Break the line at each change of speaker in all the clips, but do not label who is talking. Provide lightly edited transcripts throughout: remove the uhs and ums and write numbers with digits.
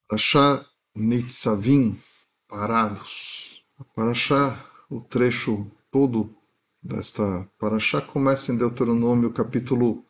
Parashá Nitzavim, parados. A Parashá, o trecho todo desta Parashá começa em Deuteronômio capítulo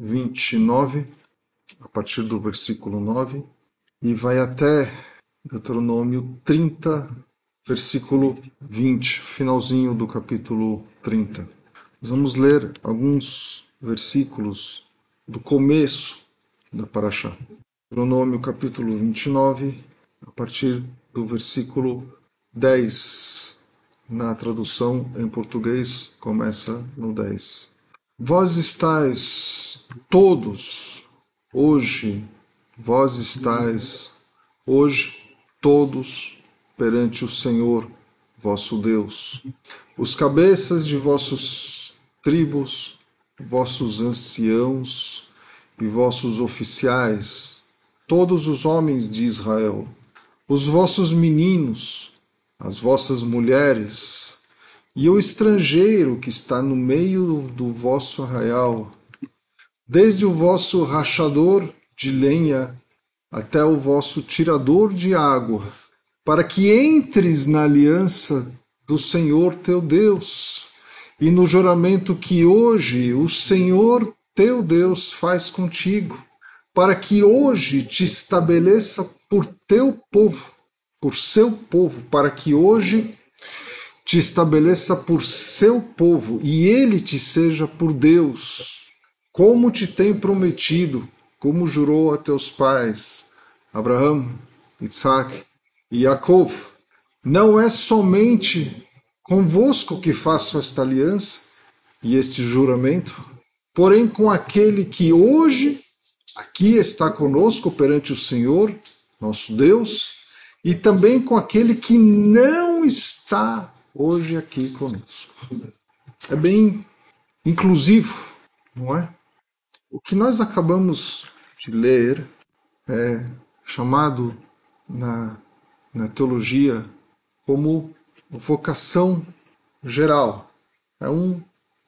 29, a partir do versículo 9, e vai até Deuteronômio 30, versículo 20, finalzinho do capítulo 30. Nós vamos ler alguns versículos do começo da Parashá. Deuteronômio capítulo 29, a partir do versículo 10. Na tradução em português, começa no 10. Vós estáis todos hoje, vós estáis hoje todos perante o Senhor vosso Deus. Os cabeças de vossos tribos, vossos anciãos e vossos oficiais, todos os homens de Israel, os vossos meninos, as vossas mulheres, e o estrangeiro que está no meio do vosso arraial, desde o vosso rachador de lenha até o vosso tirador de água, para que entres na aliança do Senhor teu Deus, e no juramento que hoje o Senhor teu Deus faz contigo, para que hoje te estabeleça por teu povo, por seu povo, para que hoje te estabeleça por seu povo, e ele te seja por Deus, como te tem prometido, como jurou a teus pais, Abraão, Isaac e Jacó. Não é somente convosco que faço esta aliança e este juramento, porém com aquele que hoje aqui está conosco perante o Senhor, nosso Deus, e também com aquele que não está hoje aqui conosco. É bem inclusivo, não é? O que nós acabamos de ler é chamado na teologia como vocação geral. É um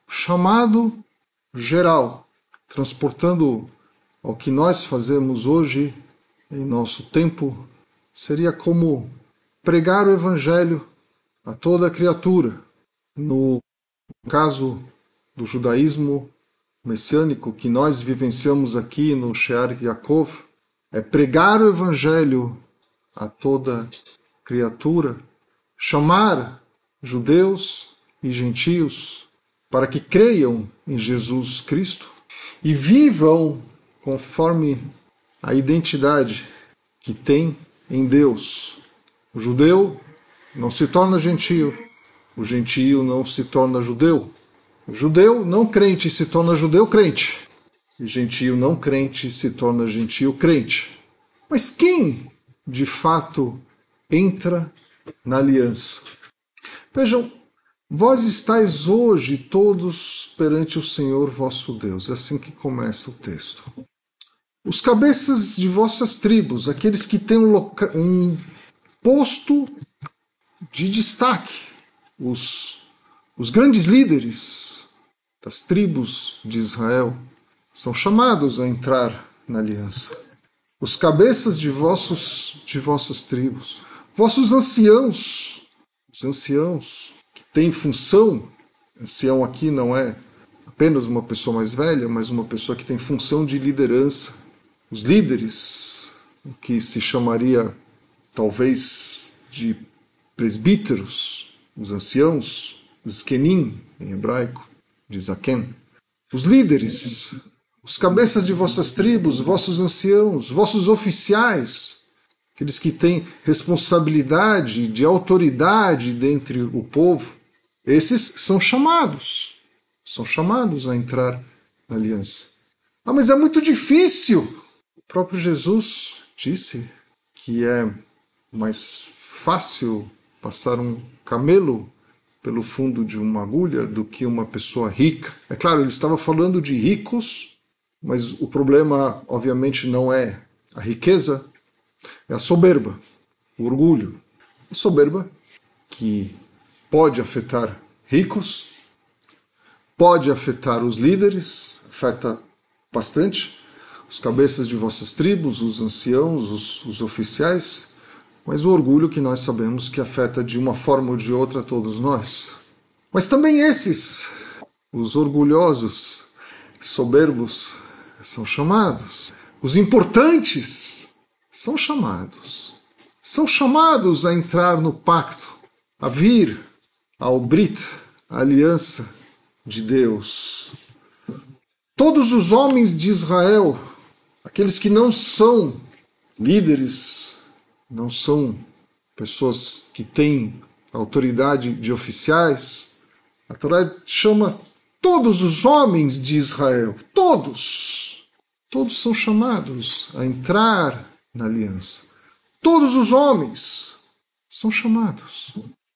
chamado geral, transportando ao que nós fazemos hoje em nosso tempo, seria como pregar o evangelho a toda criatura. No caso do judaísmo messiânico que nós vivenciamos aqui no Shear Yaakov, é pregar o evangelho a toda criatura, chamar judeus e gentios para que creiam em Jesus Cristo e vivam conforme a identidade que tem em Deus. O judeu não se torna gentio, o gentio não se torna judeu. O judeu não crente se torna judeu crente, e gentio não crente se torna gentio crente. Mas quem, de fato, entra na aliança? Vejam, vós estáis hoje todos perante o Senhor vosso Deus. É assim que começa o texto. Os cabeças de vossas tribos, aqueles que têm um posto de destaque, os grandes líderes das tribos de Israel, são chamados a entrar na aliança. Os cabeças de vossas tribos, vossos anciãos, os anciãos que têm função, ancião aqui não é apenas uma pessoa mais velha, mas uma pessoa que tem função de liderança. Os líderes, que se chamaria talvez de presbíteros, os anciãos, zkenim em hebraico, de zaken. Os líderes, os cabeças de vossas tribos, vossos anciãos, vossos oficiais, aqueles que têm responsabilidade de autoridade dentre o povo, esses são chamados a entrar na aliança. Ah, mas é muito difícil. O próprio Jesus disse que é mais fácil passar um camelo pelo fundo de uma agulha do que uma pessoa rica. É claro, ele estava falando de ricos, mas o problema, obviamente, não é a riqueza, é a soberba, o orgulho. A soberba que pode afetar ricos, pode afetar os líderes, afeta bastante. os cabeças de vossas tribos, os anciãos, os oficiais, mas o orgulho que nós sabemos que afeta de uma forma ou de outra todos nós. Mas também esses, os orgulhosos, soberbos, são chamados. Os importantes são chamados. São chamados a entrar no pacto, a vir ao Brit, a aliança de Deus. Todos os homens de Israel, aqueles que não são líderes, não são pessoas que têm autoridade de oficiais, a Torá chama todos os homens de Israel, todos são chamados a entrar na aliança. Todos os homens são chamados.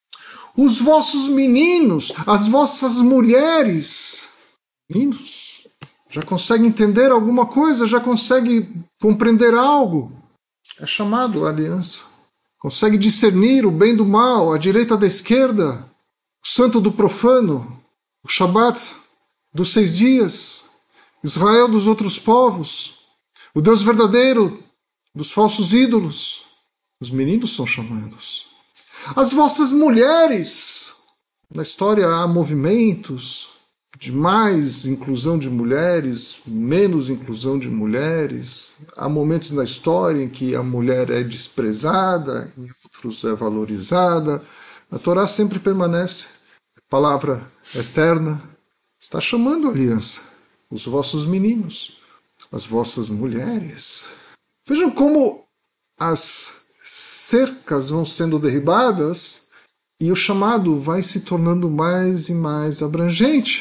Os vossos meninos, as vossas mulheres, meninos, já consegue entender alguma coisa, já consegue compreender algo. É chamado a aliança. Consegue discernir o bem do mal, a direita da esquerda, o santo do profano, o Shabat dos 6 dias, Israel dos outros povos, o Deus verdadeiro dos falsos ídolos. Os meninos são chamados. As vossas mulheres. Na história há movimentos de mais inclusão de mulheres, menos inclusão de mulheres. Há momentos na história em que a mulher é desprezada, em outros é valorizada. A Torá sempre permanece. A palavra eterna está chamando a aliança. Os vossos meninos, as vossas mulheres. Vejam como as cercas vão sendo derribadas e o chamado vai se tornando mais e mais abrangente.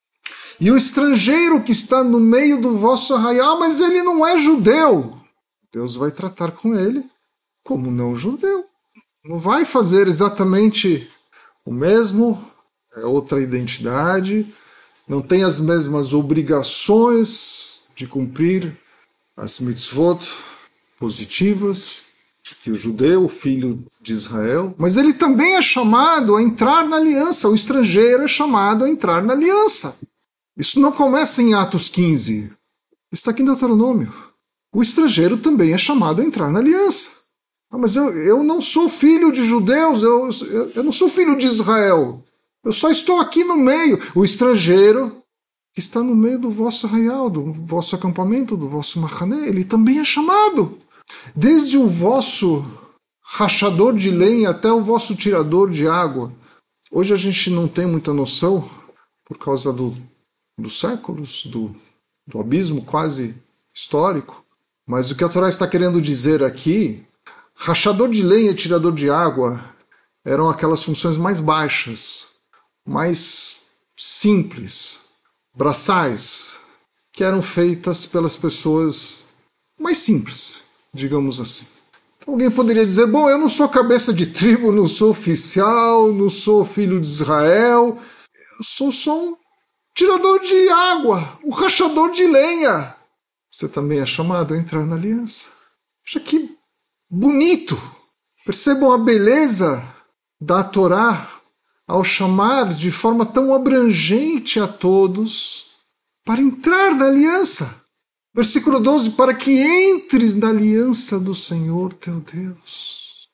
E o estrangeiro que está no meio do vosso arraial, mas ele não é judeu. Deus vai tratar com ele como não judeu. Não vai fazer exatamente o mesmo, é outra identidade, não tem as mesmas obrigações de cumprir as mitzvot positivas que o judeu, o filho de Israel, mas ele também é chamado a entrar na aliança, o estrangeiro é chamado a entrar na aliança. Isso não começa em Atos 15, está aqui em Deuteronômio. O estrangeiro também é chamado a entrar na aliança. Ah, mas eu não sou filho de judeus, eu não sou filho de Israel, eu só estou aqui no meio. O estrangeiro que está no meio do vosso arraial, do vosso acampamento, do vosso machané, ele também é chamado. Desde o vosso rachador de lenha até o vosso tirador de água. Hoje a gente não tem muita noção, por causa dos séculos, do abismo quase histórico, mas o que a Torá está querendo dizer aqui, rachador de lenha e tirador de água eram aquelas funções mais baixas, mais simples, braçais, que eram feitas pelas pessoas mais simples, digamos assim. Alguém poderia dizer, bom, eu não sou cabeça de tribo, não sou oficial, não sou filho de Israel, eu sou só um tirador de água, um rachador de lenha. Você também é chamado a entrar na aliança. Veja que bonito. Percebam a beleza da Torá ao chamar de forma tão abrangente a todos para entrar na aliança. Versículo 12, para que entres na aliança do Senhor teu Deus.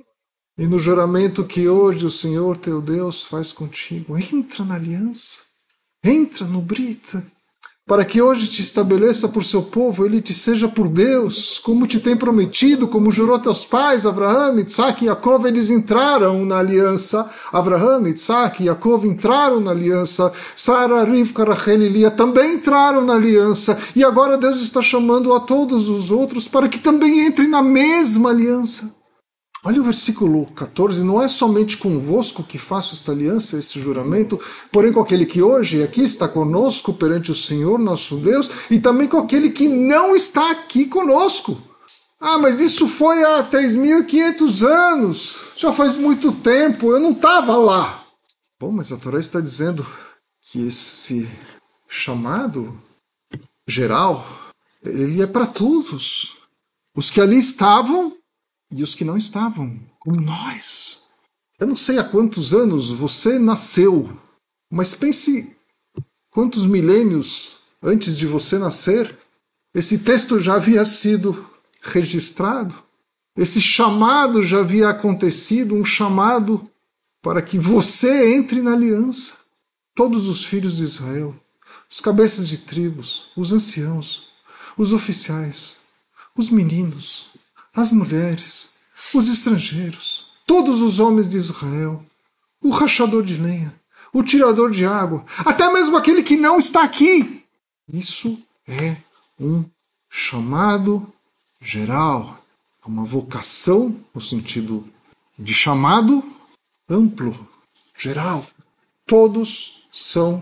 E no juramento que hoje o Senhor teu Deus faz contigo. Entra na aliança. Entra no Brita. Para que hoje te estabeleça por seu povo, ele te seja por Deus, como te tem prometido, como jurou teus pais, Abraão, Isaac e Jacó, eles entraram na aliança. Abraão, Isaac e Jacó entraram na aliança. Sara, Rivka, Rachel e Lia também entraram na aliança. E agora Deus está chamando a todos os outros para que também entrem na mesma aliança. Olha o versículo 14, não é somente convosco que faço esta aliança, este juramento, porém com aquele que hoje aqui está conosco perante o Senhor nosso Deus, e também com aquele que não está aqui conosco. Ah, mas isso foi há 3.500 anos, já faz muito tempo, eu não estava lá. Bom, mas a Torá está dizendo que esse chamado geral, ele é para todos. Os que ali estavam e os que não estavam, como nós. Eu não sei há quantos anos você nasceu, mas pense quantos milênios antes de você nascer Esse texto já havia sido registrado. Esse chamado já havia acontecido, um chamado para que você entre na aliança. Todos os filhos de Israel, os cabeças de tribos, os anciãos, os oficiais, os meninos, as mulheres, os estrangeiros, todos os homens de Israel, o rachador de lenha, o tirador de água, até mesmo aquele que não está aqui. Isso é um chamado geral, uma vocação no sentido de chamado amplo, geral. Todos são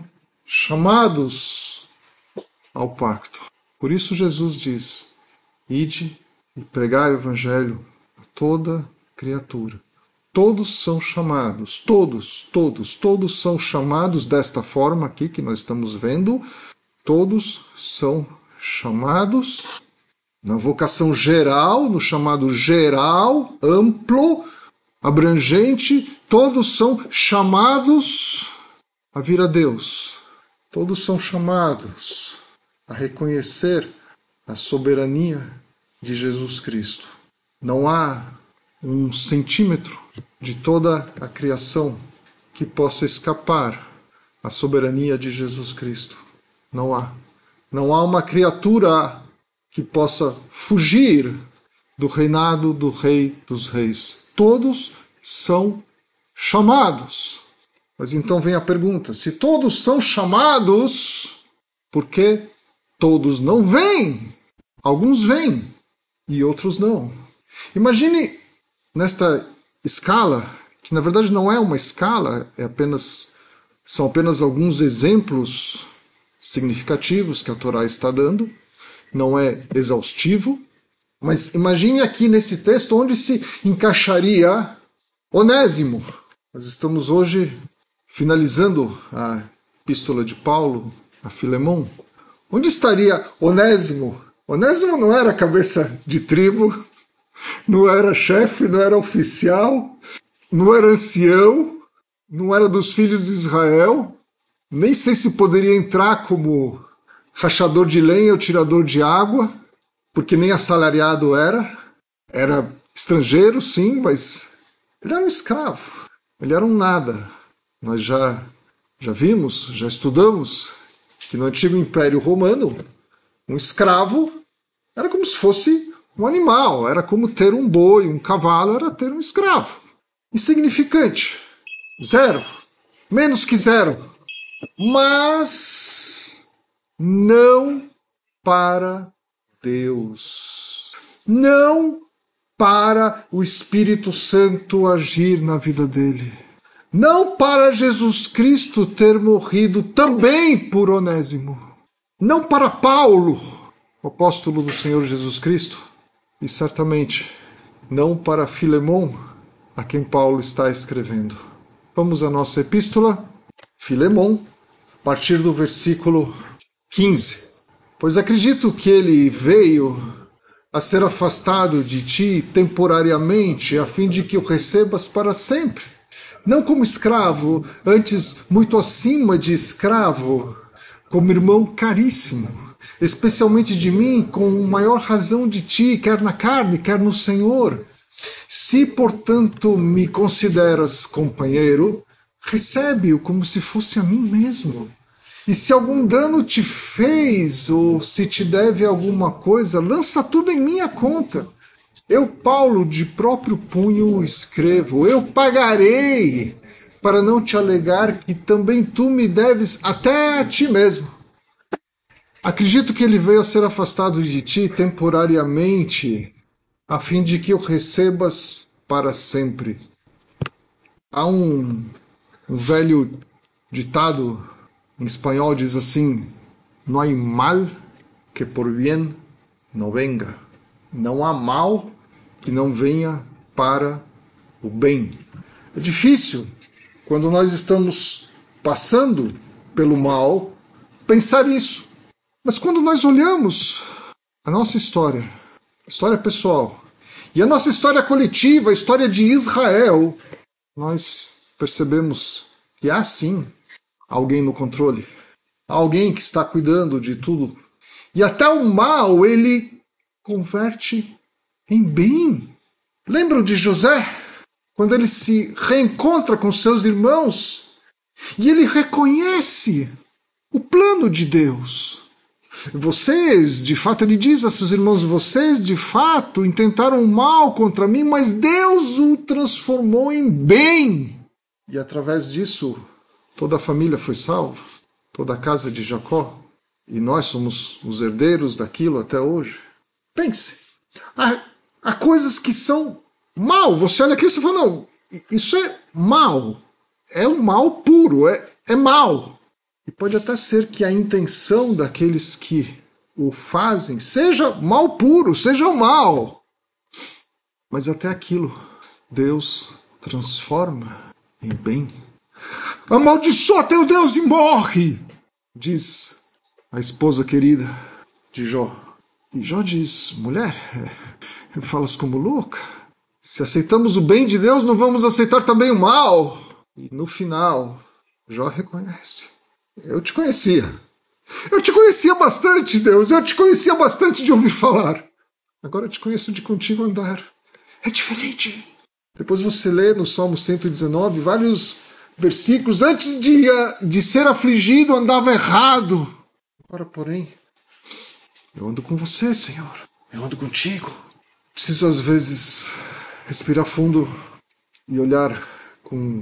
chamados ao pacto. Por isso Jesus diz: ide e pregai o evangelho a toda criatura. Todos são chamados, todos são chamados desta forma aqui que nós estamos vendo. Todos são chamados na vocação geral, no chamado geral, amplo, abrangente. Todos são chamados a vir a Deus. Todos são chamados a reconhecer a soberania de Jesus Cristo. Não há um centímetro de toda a criação que possa escapar à soberania de Jesus Cristo. Não há. Não há uma criatura que possa fugir do reinado do Rei dos Reis. Todos são chamados. Mas então vem a pergunta: se todos são chamados, por que todos não vêm? Alguns vêm e outros não. Imagine nesta escala, que na verdade não é uma escala, são apenas alguns exemplos significativos que a Torá está dando, não é exaustivo, mas imagine aqui nesse texto onde se encaixaria Onésimo. Nós estamos hoje finalizando a epístola de Paulo a Filemão. Onde estaria Onésimo? Onésimo não era cabeça de tribo, não era chefe, não era oficial, não era ancião, não era dos filhos de Israel, nem sei se poderia entrar como rachador de lenha ou tirador de água, porque nem assalariado era. Era estrangeiro, sim, mas ele era um escravo, ele era um nada. Nós já vimos, já estudamos que no antigo Império Romano, um escravo era como se fosse um animal, era como ter um boi, um cavalo, era ter um escravo. Insignificante, zero, menos que zero. Mas não para Deus, não para o Espírito Santo agir na vida dele, não para Jesus Cristo ter morrido também por Onésimo, não para Paulo, o apóstolo do Senhor Jesus Cristo, e certamente não para Filemão, a quem Paulo está escrevendo. Vamos à nossa epístola, Filemão, a partir do versículo 15. Pois acredito que ele veio a ser afastado de ti temporariamente, a fim de que o recebas para sempre. Não como escravo, antes muito acima de escravo, como irmão caríssimo, especialmente de mim, com maior razão de ti, quer na carne, quer no Senhor. Se, portanto, me consideras companheiro, recebe-o como se fosse a mim mesmo. E se algum dano te fez, ou se te deve alguma coisa, lança tudo em minha conta. Eu, Paulo, de próprio punho escrevo, eu pagarei, para não te alegar que também tu me deves até a ti mesmo. Acredito que ele veio a ser afastado de ti temporariamente, a fim de que o recebas para sempre. Há um velho ditado em espanhol, diz assim: no hay mal que por bien no venga. Não há mal que não venha para o bem. É difícil, quando nós estamos passando pelo mal, pensar isso. Mas quando nós olhamos a nossa história, a história pessoal, e a nossa história coletiva, a história de Israel, nós percebemos que há sim alguém no controle, há alguém que está cuidando de tudo. E até o mal ele converte em bem. Lembram de José? Quando ele se reencontra com seus irmãos e ele reconhece o plano de Deus. Vocês, de fato, ele diz a seus irmãos, vocês, de fato, intentaram mal contra mim, mas Deus o transformou em bem. E através disso, toda a família foi salva, toda a casa de Jacó. E nós somos os herdeiros daquilo até hoje. Pense, há coisas que são mal. Você olha aqui e você fala, não, isso é mal. É um mal puro, é mal. E pode até ser que a intenção daqueles que o fazem seja mal puro, seja mal. Mas até aquilo Deus transforma em bem. Amaldiçoa teu Deus e morre, diz a esposa querida de Jó. E Jó diz, mulher, falas como louca. Se aceitamos o bem de Deus, não vamos aceitar também o mal. E no final, Jó reconhece. Eu te conhecia. Eu te conhecia bastante, Deus. Eu te conhecia bastante de ouvir falar. Agora eu te conheço de contigo andar. É diferente. Depois você lê no Salmo 119 vários versículos. Antes de ser afligido, andava errado. Agora, porém, eu ando com você, Senhor. Eu ando contigo. Preciso, às vezes, respirar fundo e olhar com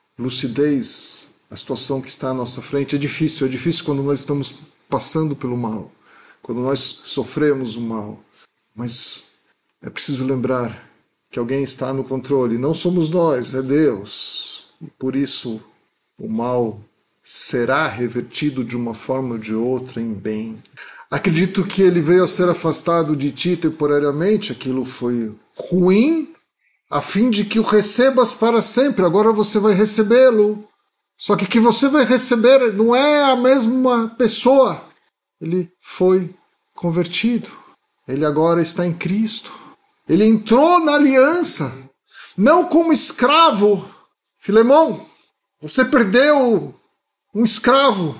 lucidez a situação que está à nossa frente. É difícil quando nós estamos passando pelo mal, quando nós sofremos o mal. Mas é preciso lembrar que alguém está no controle. Não somos nós, é Deus. E por isso o mal será revertido de uma forma ou de outra em bem. Acredito que ele veio a ser afastado de ti temporariamente, aquilo foi ruim, a fim de que o recebas para sempre. Agora você vai recebê-lo. Só que você vai receber não é a mesma pessoa. Ele foi convertido. Ele agora está em Cristo. Ele entrou na aliança, não como escravo. Filemão, você perdeu um escravo,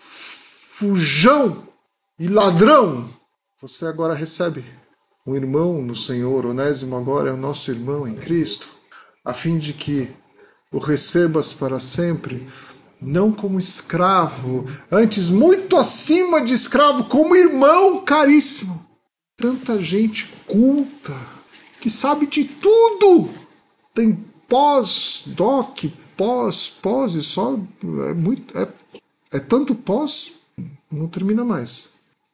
fujão e ladrão. Você agora recebe um irmão no Senhor. Onésimo agora é o nosso irmão em Cristo, a fim de que o recebas para sempre, não como escravo, antes muito acima de escravo, como irmão caríssimo. Tanta gente culta, que sabe de tudo, tem pós-doc, pós e só é tanto pós, não termina mais.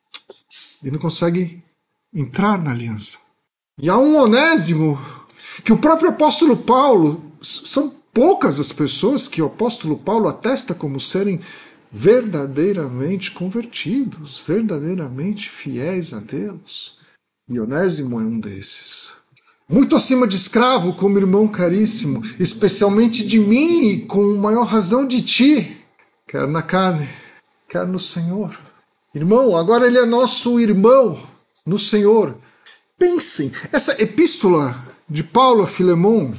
E não consegue entrar na aliança. E há um Onésimo que o próprio apóstolo Paulo, são poucas as pessoas que o apóstolo Paulo atesta como serem verdadeiramente convertidos, verdadeiramente fiéis a Deus. E Onésimo é um desses. Muito acima de escravo, como irmão caríssimo, especialmente de mim e com maior razão de ti, quer na carne, quer no Senhor. Irmão, agora ele é nosso irmão no Senhor. Pensem, essa epístola de Paulo a Filemão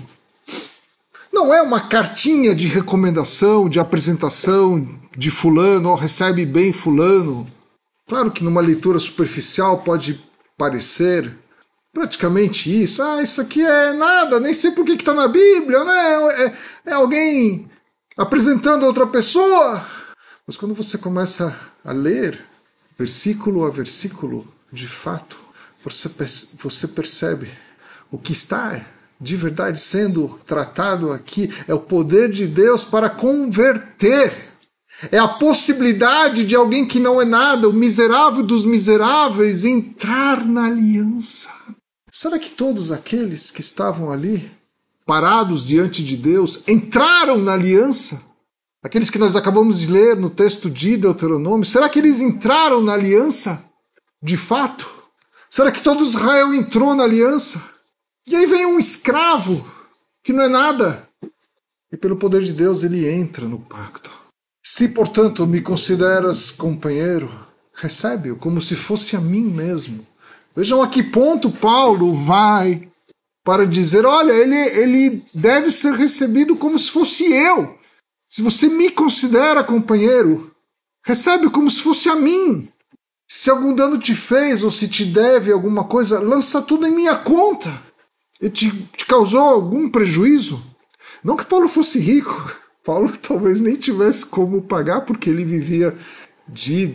não é uma cartinha de recomendação, de apresentação de fulano, recebe bem fulano. Claro que numa leitura superficial pode parecer praticamente isso. Isso aqui é nada, nem sei por que está na Bíblia, né? É alguém apresentando outra pessoa. Mas quando você começa a ler, versículo a versículo, de fato, você percebe o que está de verdade sendo tratado aqui é o poder de Deus para converter. É a possibilidade de alguém que não é nada, o miserável dos miseráveis, entrar na aliança. Será que todos aqueles que estavam ali, parados diante de Deus, entraram na aliança? Aqueles que nós acabamos de ler no texto de Deuteronômio, será que eles entraram na aliança? De fato? Será que todo Israel entrou na aliança? E aí vem um escravo, que não é nada, e pelo poder de Deus ele entra no pacto. Se, portanto, me consideras companheiro, recebe-o como se fosse a mim mesmo. Vejam a que ponto Paulo vai para dizer, olha, ele deve ser recebido como se fosse eu. Se você me considera companheiro, recebe como se fosse a mim. Se algum dano te fez ou se te deve alguma coisa, lança tudo em minha conta. E te causou algum prejuízo? Não que Paulo fosse rico. Paulo talvez nem tivesse como pagar, porque ele vivia de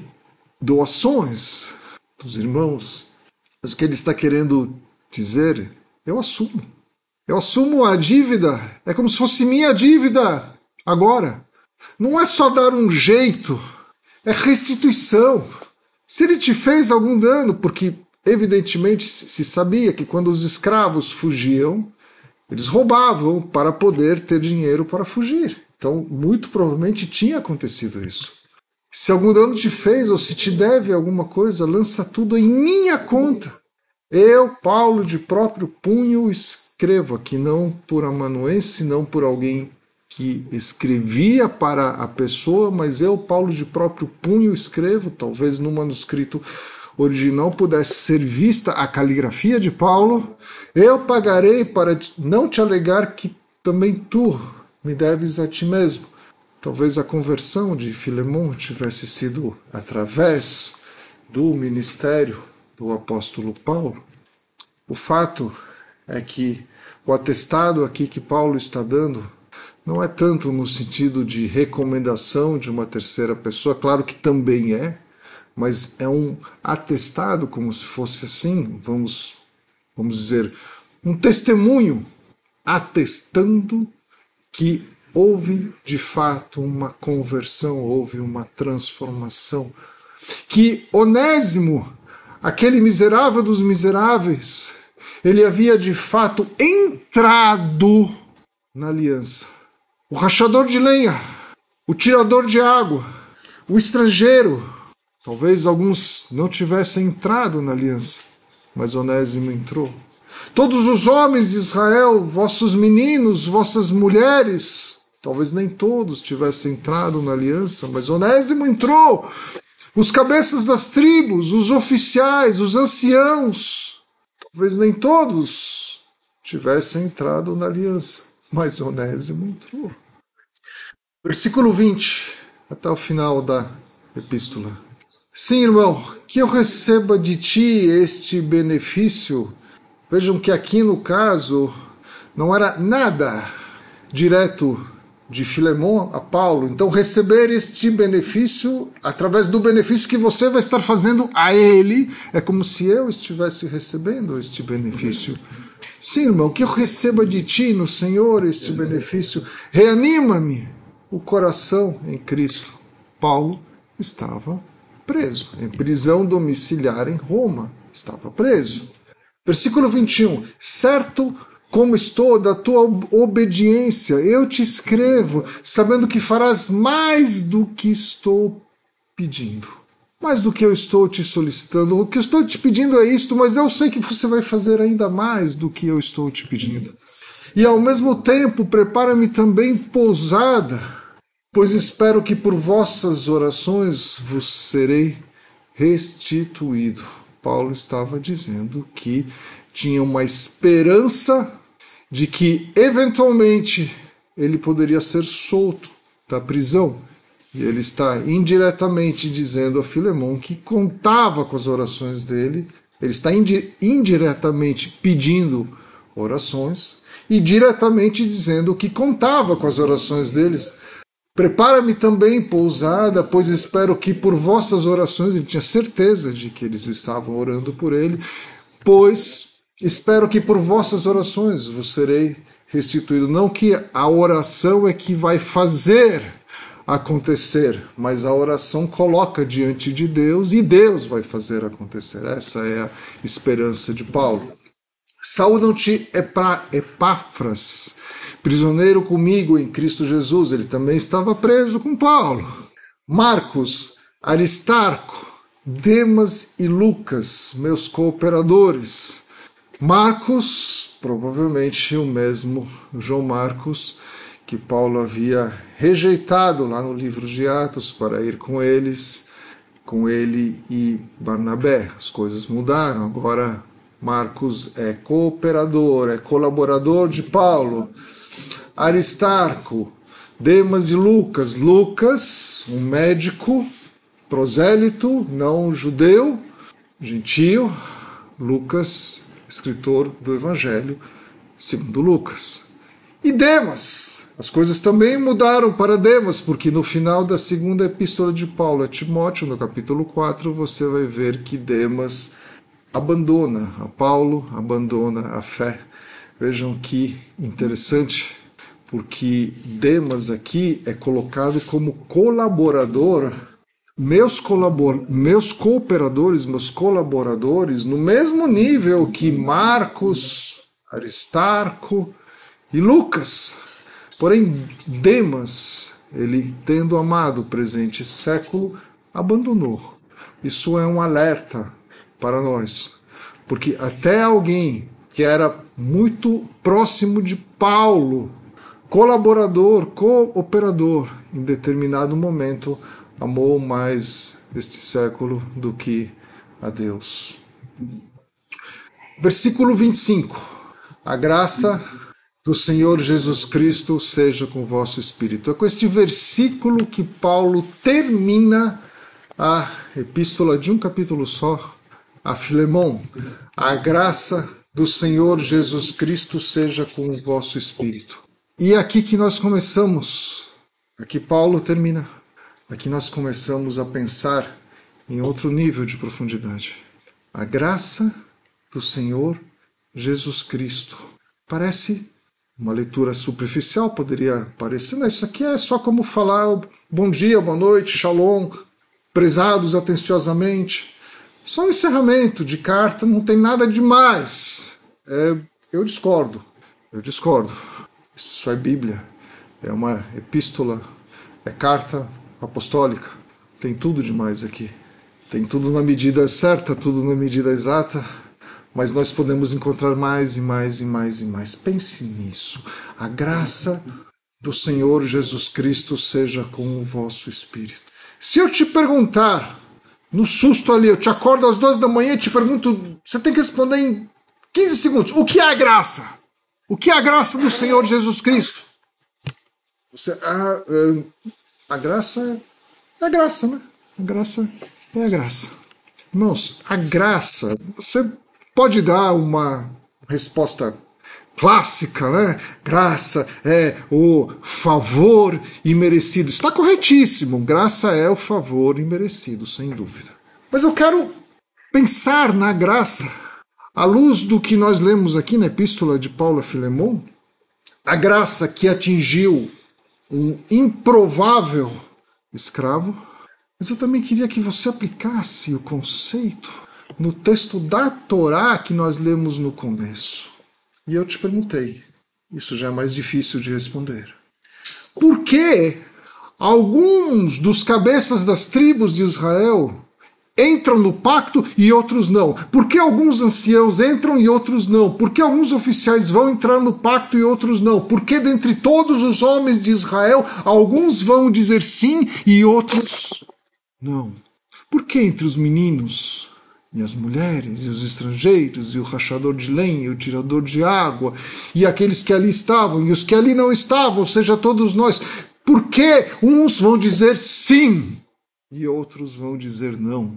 doações dos irmãos. Mas o que ele está querendo dizer, eu assumo. Eu assumo a dívida. É como se fosse minha dívida agora. Não é só dar um jeito, é restituição. Se ele te fez algum dano, porque evidentemente se sabia que quando os escravos fugiam, eles roubavam para poder ter dinheiro para fugir. Então, muito provavelmente tinha acontecido isso. Se algum dano te fez ou se te deve alguma coisa, lança tudo em minha conta. Eu, Paulo, de próprio punho, escrevo aqui, não por amanuense, não por alguém que escrevia para a pessoa, mas eu, Paulo, de próprio punho, escrevo, talvez no manuscrito original pudesse ser vista a caligrafia de Paulo. Eu pagarei para não te alegar que também tu me deves a ti mesmo. Talvez a conversão de Filemon tivesse sido através do ministério do apóstolo Paulo. O fato é que o atestado aqui que Paulo está dando não é tanto no sentido de recomendação de uma terceira pessoa, claro que também é, mas é um atestado, como se fosse assim, vamos dizer, um testemunho atestando que houve de fato uma conversão, houve uma transformação, que Onésimo, aquele miserável dos miseráveis, ele havia de fato entrado na aliança. O rachador de lenha, o tirador de água, o estrangeiro. Talvez alguns não tivessem entrado na aliança, mas Onésimo entrou. Todos os homens de Israel, vossos meninos, vossas mulheres, talvez nem todos tivessem entrado na aliança, mas Onésimo entrou. Os cabeças das tribos, os oficiais, os anciãos, talvez nem todos tivessem entrado na aliança, mas Onésimo entrou. Versículo 20, até o final da epístola. Sim, irmão, que eu receba de ti este benefício. Vejam que aqui no caso não era nada direto de Filemon a Paulo. Então receber este benefício, através do benefício que você vai estar fazendo a ele, é como se eu estivesse recebendo este benefício. Sim, irmão, que eu receba de ti no Senhor este benefício. Reanima-me o coração em Cristo. Paulo estava preso, em prisão domiciliar em Roma, estava preso. Versículo 21, certo como estou da tua obediência, eu te escrevo, sabendo que farás mais do que estou pedindo, mais do que eu estou te solicitando. O que eu estou te pedindo é isto, mas eu sei que você vai fazer ainda mais do que eu estou te pedindo. E ao mesmo tempo, prepara-me também pousada, pois espero que por vossas orações vos serei restituído. Paulo estava dizendo que tinha uma esperança de que, eventualmente, ele poderia ser solto da prisão. E ele está indiretamente dizendo a Filemon que contava com as orações dele. Ele está indiretamente pedindo orações e diretamente dizendo que contava com as orações deles. Prepara-me também, pousada, pois espero que por vossas orações, ele tinha certeza de que eles estavam orando por ele, pois espero que por vossas orações vos serei restituído. Não que a oração é que vai fazer acontecer, mas a oração coloca diante de Deus e Deus vai fazer acontecer. Essa é a esperança de Paulo. Saúdam-te Epáfras, prisioneiro comigo em Cristo Jesus. Ele também estava preso com Paulo. Marcos, Aristarco, Demas e Lucas, meus cooperadores. Marcos, provavelmente o mesmo João Marcos, que Paulo havia rejeitado lá no livro de Atos para ir com ele e Barnabé. As coisas mudaram, agora Marcos é cooperador, é colaborador de Paulo. Aristarco, Demas e Lucas. Lucas, um médico prosélito, não judeu, gentio, Lucas, escritor do Evangelho segundo Lucas. E Demas, as coisas também mudaram para Demas, porque no final da segunda epístola de Paulo a Timóteo, no capítulo 4, você vai ver que Demas abandona a Paulo, abandona a fé. Vejam que interessante, porque Demas aqui é colocado como colaborador, meus cooperadores, meus colaboradores, no mesmo nível que Marcos, Aristarco e Lucas. Porém, Demas, ele tendo amado o presente século, abandonou. Isso é um alerta para nós, porque até alguém que era muito próximo de Paulo, colaborador, cooperador, em determinado momento, amou mais este século do que a Deus. Versículo 25. A graça do Senhor Jesus Cristo seja com o vosso espírito. É com este versículo que Paulo termina a epístola de um capítulo só, a Filemon. A graça do Senhor Jesus Cristo seja com o vosso espírito. E é aqui que nós começamos, aqui Paulo termina, aqui nós começamos a pensar em outro nível de profundidade. A graça do Senhor Jesus Cristo. Parece uma leitura superficial, poderia parecer, mas isso aqui é só como falar bom dia, boa noite, shalom, prezados atenciosamente. Só um encerramento de carta, não tem nada demais. Eu discordo. Isso é Bíblia, é uma epístola, é carta apostólica. Tem tudo demais aqui. Tem tudo na medida certa, tudo na medida exata. Mas nós podemos encontrar mais e mais e mais e mais. Pense nisso. A graça do Senhor Jesus Cristo seja com o vosso espírito. Se eu te perguntar, no susto ali, eu te acordo às 2 da manhã e te pergunto, você tem que responder em 15 segundos. O que é a graça? O que é a graça do Senhor Jesus Cristo? A graça é a graça, né? A graça é a graça. Irmãos, a graça, você pode dar uma resposta clássica, né? Graça é o favor imerecido. Está corretíssimo. Graça é o favor imerecido, sem dúvida. Mas eu quero pensar na graça à luz do que nós lemos aqui na epístola de Paulo a Filemon. A graça que atingiu um improvável escravo. Mas eu também queria que você aplicasse o conceito no texto da Torá que nós lemos no começo. E eu te perguntei, isso já é mais difícil de responder. Por que alguns dos cabeças das tribos de Israel entram no pacto e outros não? Por que alguns anciãos entram e outros não? Por que alguns oficiais vão entrar no pacto e outros não? Por que dentre todos os homens de Israel, alguns vão dizer sim e outros não? Por que entre os meninos e as mulheres, e os estrangeiros, e o rachador de lenha, e o tirador de água, e aqueles que ali estavam, e os que ali não estavam, ou seja, todos nós, por que uns vão dizer sim, e outros vão dizer não?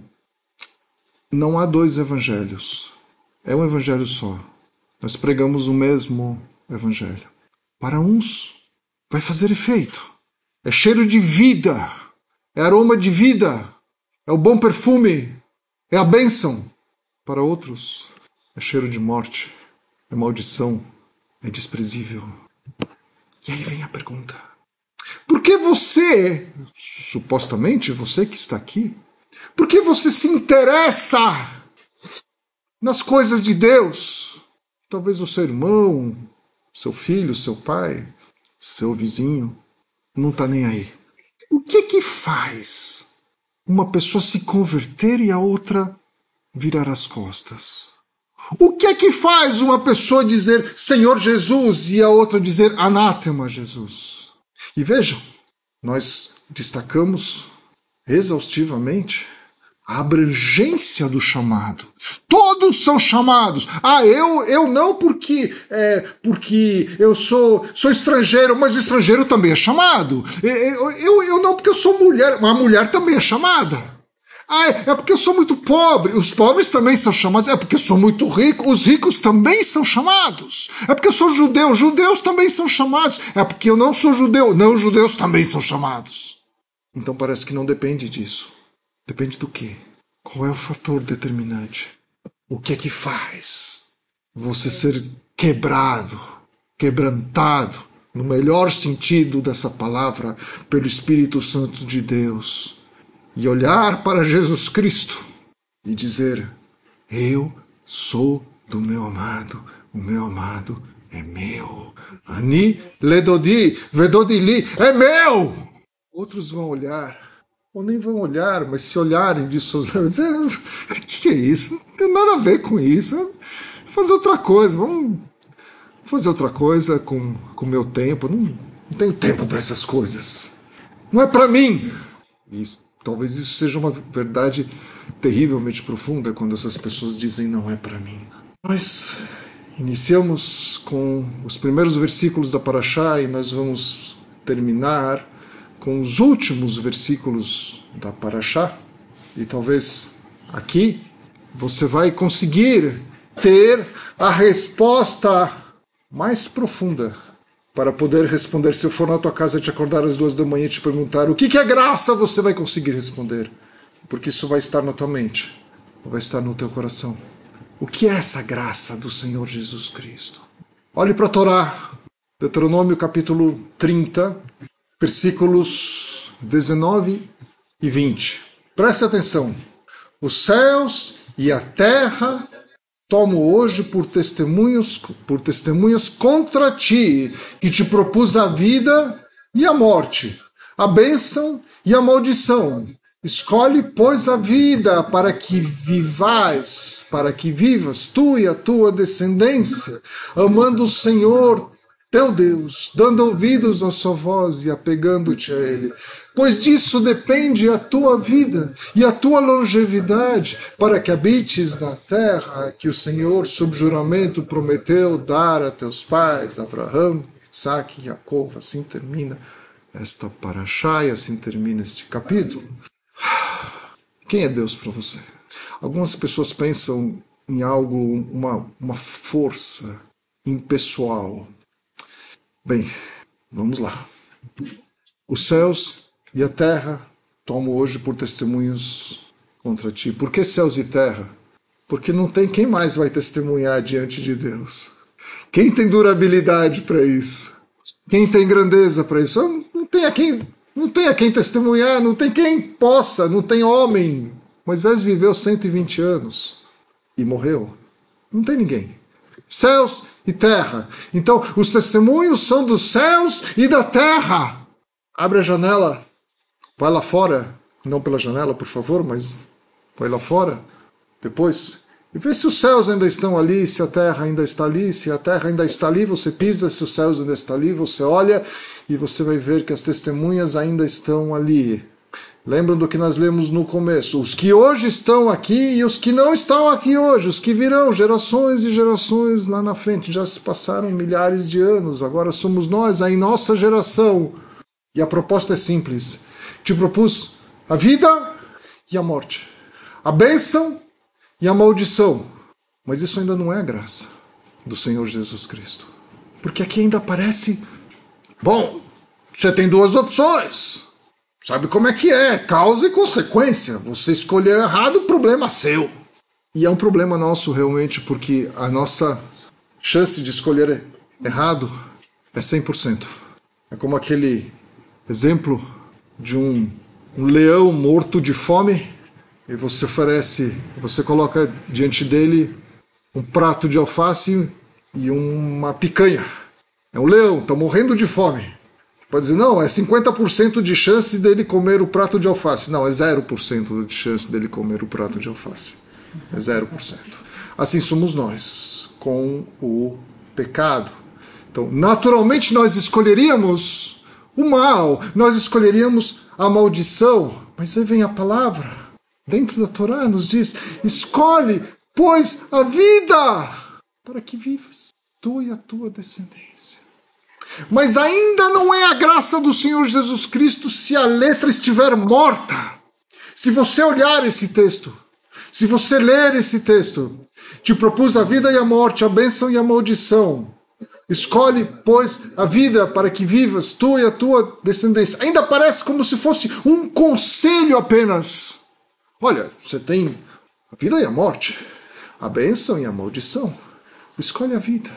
Não há dois evangelhos, é um evangelho só. Nós pregamos o mesmo evangelho. Para uns, vai fazer efeito, é cheiro de vida, é aroma de vida, é o bom perfume, é a bênção. Para outros, é cheiro de morte, é maldição, é desprezível. E aí vem a pergunta. Por que você, supostamente você que está aqui, por que você se interessa nas coisas de Deus? Talvez o seu irmão, seu filho, seu pai, seu vizinho, não está nem aí. O que faz uma pessoa se converter e a outra virar as costas? O que faz uma pessoa dizer Senhor Jesus e a outra dizer anátema Jesus? E vejam, nós destacamos exaustivamente a abrangência do chamado. Todos são chamados. Eu não porque eu sou estrangeiro, mas o estrangeiro também é chamado. Eu não porque eu sou mulher, mas a mulher também é chamada. É porque eu sou muito pobre. Os pobres também são chamados. É porque eu sou muito rico. Os ricos também são chamados. É porque eu sou judeu. Judeus também são chamados. É porque eu não sou judeu. Não, os judeus também são chamados. Então parece que não depende disso. Depende do quê? Qual é o fator determinante? O que é que faz você ser quebrado, quebrantado, no melhor sentido dessa palavra, pelo Espírito Santo de Deus, e olhar para Jesus Cristo e dizer: eu sou do meu amado, o meu amado é meu. Ani ledodi, vedodili, é meu! Outros vão olhar, ou nem vão olhar, mas se olharem de seus lábios, dizer: o que é isso? Não tem nada a ver com isso. Vou fazer outra coisa, vamos fazer outra coisa com o meu tempo. Não tenho tempo para essas coisas. Não é para mim. Talvez isso seja uma verdade terrivelmente profunda quando essas pessoas dizem não é para mim. Nós iniciamos com os primeiros versículos da Parashá e nós vamos terminar com os últimos versículos da Parashá. E talvez aqui você vai conseguir ter a resposta mais profunda para poder responder. Se eu for na tua casa te acordar às 2 da manhã e te perguntar o que é graça, você vai conseguir responder. Porque isso vai estar na tua mente, vai estar no teu coração. O que é essa graça do Senhor Jesus Cristo? Olhe para a Torá, Deuteronômio capítulo 30, versículos 19 e 20. Preste atenção. Os céus e a terra tomo hoje por testemunhas contra ti, que te propus a vida e a morte, a bênção e a maldição. Escolhe, pois, a vida para que vivas tu e a tua descendência, amando o Senhor teu Deus, dando ouvidos à sua voz e apegando-te a Ele. Pois disso depende a tua vida e a tua longevidade, para que habites na terra que o Senhor, sob juramento, prometeu dar a teus pais, Abraão, Isaac e Jacó. Assim termina esta Parashá e assim termina este capítulo. Quem é Deus para você? Algumas pessoas pensam em algo, uma força impessoal. Bem, vamos lá. Os céus e a terra tomo hoje por testemunhos contra ti. Por que céus e terra? Porque não tem quem mais vai testemunhar diante de Deus. Quem tem durabilidade para isso? Quem tem grandeza para isso? Não tem a quem testemunhar, não tem quem possa, não tem homem. Moisés viveu 120 anos e morreu. Não tem ninguém. Céus e terra. Então, os testemunhos são dos céus e da terra. Abre a janela, vai lá fora. Não pela janela, por favor, mas vai lá fora depois. E vê se os céus ainda estão ali, se a terra ainda está ali. Se a terra ainda está ali, você pisa. Se os céus ainda estão ali, você olha e você vai ver que as testemunhas ainda estão ali. Lembram do que nós lemos no começo? Os que hoje estão aqui e os que não estão aqui hoje, os que virão, gerações e gerações lá na frente. Já se passaram milhares de anos, agora somos nós, a nossa geração. E a proposta é simples. Te propus a vida e a morte, a bênção e a maldição. Mas isso ainda não é a graça do Senhor Jesus Cristo. Porque aqui ainda aparece, bom, você tem duas opções. Sabe como é que é? Causa e consequência. Você escolheu errado, o problema é seu. E é um problema nosso realmente, porque a nossa chance de escolher errado é 100%. É como aquele exemplo de um leão morto de fome e você coloca diante dele um prato de alface e uma picanha. É um leão, está morrendo de fome. Pode dizer, não, é 50% de chance dele comer o prato de alface. Não, é 0% de chance dele comer o prato de alface. É 0%. Assim somos nós, com o pecado. Então, naturalmente, nós escolheríamos o mal, nós escolheríamos a maldição. Mas aí vem a palavra, dentro da Torá, nos diz, escolhe, pois, a vida, para que vivas, tu e a tua descendência. Mas ainda não é a graça do Senhor Jesus Cristo se a letra estiver morta, Se você olhar esse texto, se você ler esse texto, te propus a vida e a morte, a bênção e a maldição. Escolhe, pois, a vida para que vivas, tu e a tua descendência. Ainda parece como se fosse um conselho apenas. Olha, você tem a vida e a morte, a bênção e a maldição. Escolhe a vida.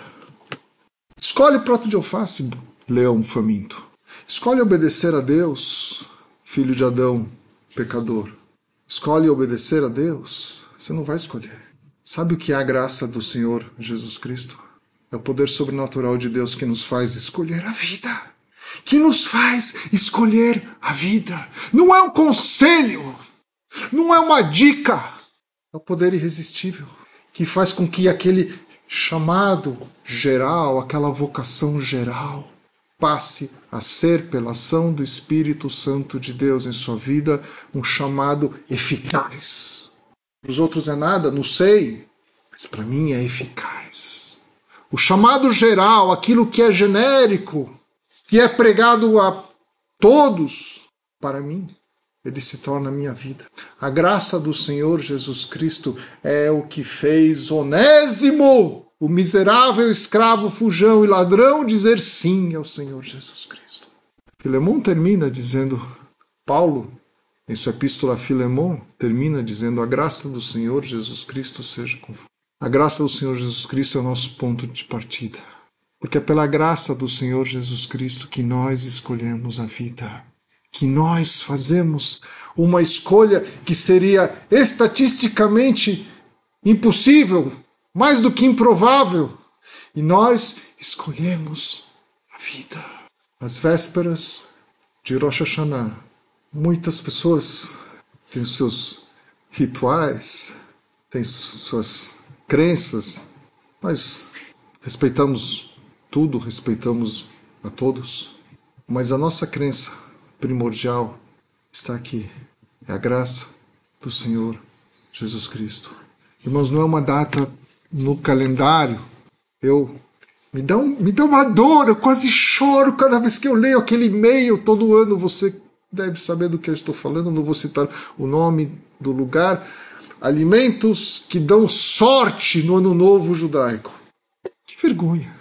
Escolhe prato de alface, leão faminto. Escolhe obedecer a Deus, filho de Adão, pecador. Escolhe obedecer a Deus, você não vai escolher. Sabe o que é a graça do Senhor Jesus Cristo? É o poder sobrenatural de Deus que nos faz escolher a vida. Que nos faz escolher a vida. Não é um conselho, não é uma dica. É o poder irresistível que faz com que aquele chamado geral, aquela vocação geral, passe a ser, pela ação do Espírito Santo de Deus em sua vida, um chamado eficaz. Para os outros é nada, não sei, mas para mim é eficaz. O chamado geral, aquilo que é genérico, que é pregado a todos, para mim, ele se torna a minha vida. A graça do Senhor Jesus Cristo é o que fez Onésimo, o miserável escravo, fujão e ladrão, dizer sim ao Senhor Jesus Cristo. Filemão termina dizendo, Paulo, em sua epístola a Filemão, termina dizendo, a graça do Senhor Jesus Cristo seja convosco. A graça do Senhor Jesus Cristo é o nosso ponto de partida. Porque é pela graça do Senhor Jesus Cristo que nós escolhemos a vida. Que nós fazemos uma escolha que seria estatisticamente impossível, mais do que improvável. E nós escolhemos a vida. Às vésperas de Rosh Hashanah, muitas pessoas têm os seus rituais, têm suas crenças, mas respeitamos tudo, respeitamos a todos. Mas a nossa crença primordial está aqui. É a graça do Senhor Jesus Cristo. Irmãos, não é uma data no calendário. Me dá uma dor, eu quase choro cada vez que eu leio aquele e-mail. Todo ano você deve saber do que eu estou falando, não vou citar o nome do lugar. Alimentos que dão sorte no Ano Novo judaico. Que vergonha,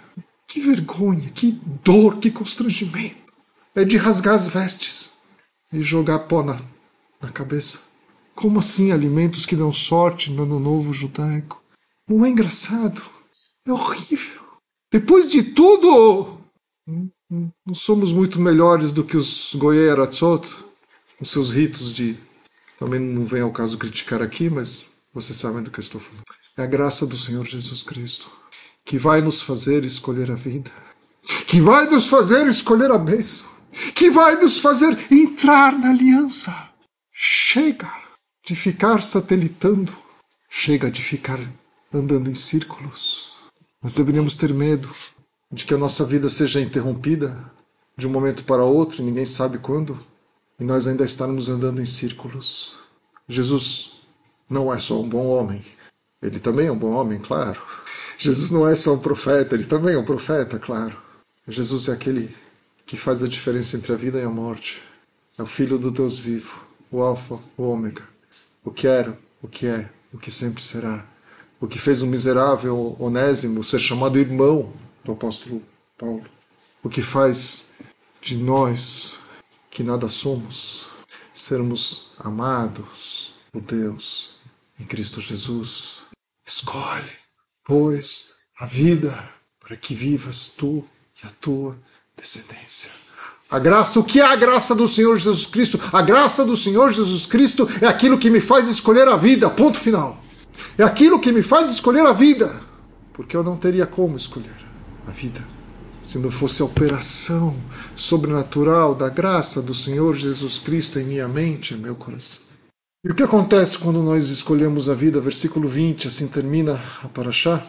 que dor, que constrangimento. É de rasgar as vestes e jogar pó na cabeça. Como assim alimentos que dão sorte no Ano Novo judaico? Não é engraçado, é horrível. Depois de tudo, não somos muito melhores do que os Goyei Aratzot, com seus ritos de... Também não vem ao caso criticar aqui, mas vocês sabem do que eu estou falando. É a graça do Senhor Jesus Cristo que vai nos fazer escolher a vida, que vai nos fazer escolher a bênção, que vai nos fazer entrar na aliança. Chega de ficar satelitando, chega de ficar andando em círculos. Nós deveríamos ter medo de que a nossa vida seja interrompida de um momento para outro, e ninguém sabe quando, e nós ainda estarmos andando em círculos. Jesus não é só um bom homem, ele também é um bom homem, claro. Jesus não é só um profeta, ele também é um profeta, claro. Jesus é aquele que faz a diferença entre a vida e a morte. É o Filho do Deus vivo, o Alfa, o Ômega, o que era, o que é, o que sempre será. O que fez o miserável Onésimo ser chamado irmão do apóstolo Paulo. O que faz de nós, que nada somos, sermos amados por Deus em Cristo Jesus. Escolhe, pois, a vida para que vivas tu e a tua descendência. A graça, o que é a graça do Senhor Jesus Cristo? A graça do Senhor Jesus Cristo é aquilo que me faz escolher a vida, ponto final. É aquilo que me faz escolher a vida, porque eu não teria como escolher a vida se não fosse a operação sobrenatural da graça do Senhor Jesus Cristo em minha mente, em meu coração. E o que acontece quando nós escolhemos a vida? Versículo 20, assim termina a Parashá.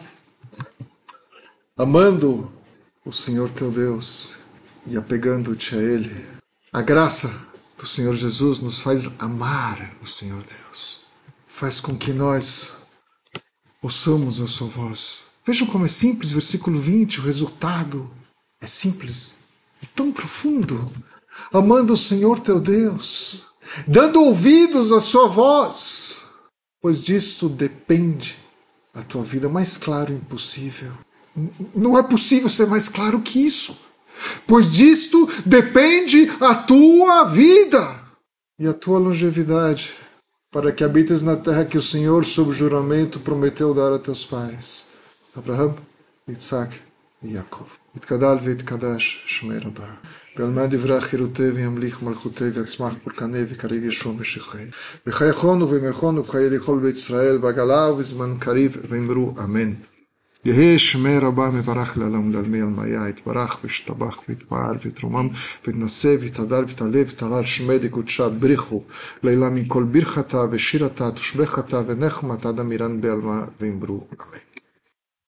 Amando o Senhor teu Deus e apegando-te a Ele. A graça do Senhor Jesus nos faz amar o Senhor Deus. Faz com que nós ouçamos a sua voz. Vejam como é simples, versículo 20, o resultado é simples e tão profundo. Amando o Senhor teu Deus. dando ouvidos à sua voz, pois disso depende a tua vida. Mais claro impossível. Não é possível ser mais claro que isso. Pois disto depende a tua vida e a tua longevidade, para que habites na terra que o Senhor, sob juramento, prometeu dar a teus pais, Abraham, Isaac e Jacob. יתגדל ויתקדש שמי רבה. ועלמד דברי חירותי וימליך מלכותי ויצמח פורקני וקריב ישוע משיחי. וחייכון ובמכון ובחיי לכל בית ישראל בעגלה ובזמן קריב ואמרו אמן. יהי שמי רבה מברך לעולם ולעלמי עלמיה, יתברך וישתבח ויתפאר ויתרומם ויתנשא ויתהלל ויתעלה ויתהלל שמי לקודשה בריחו לילה מכל ברכתה ושירתה תושבחתה ונחמתה דמירן בעלמה ואמרו אמן.